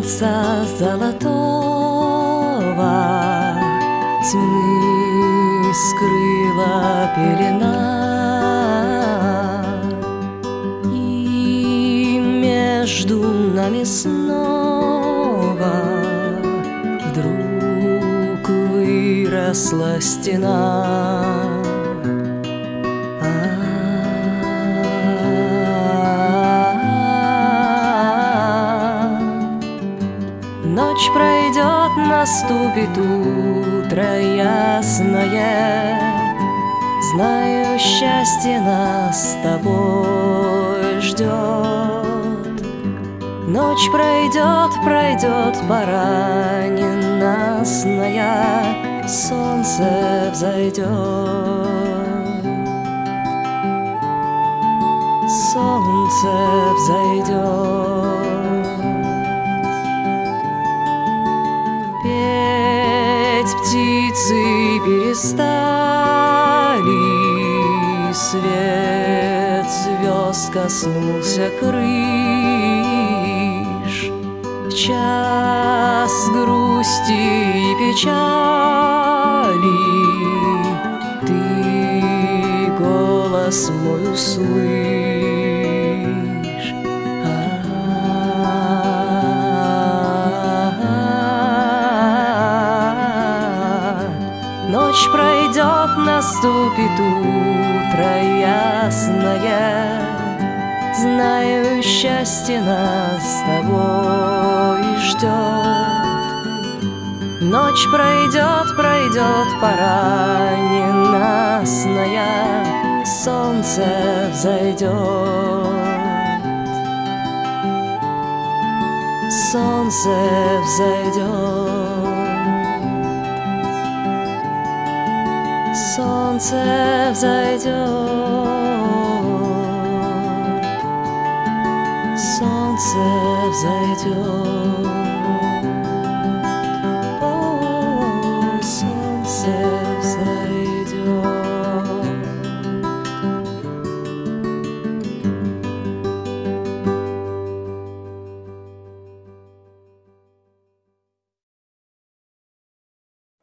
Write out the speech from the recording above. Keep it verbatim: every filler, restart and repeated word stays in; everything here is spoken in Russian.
солнца золотого тьмы скрыла пелена, и между нами снова вдруг выросла стена. Ночь пройдет, наступит утро ясное. Знаю, счастье нас с тобой ждет. Ночь пройдет, пройдет пора ненастная, солнце взойдет. Солнце взойдет. Петь птицы перестали, свет звезд коснулся крыш. В час грусти и печали ты голос мой услышь. Ночь пройдет, наступит утро ясное. Знаю, счастье нас с тобой ждет. Ночь пройдет, пройдет пора ненастная, солнце взойдет. Солнце взойдет. Солнце взойдет. Солнце взойдет.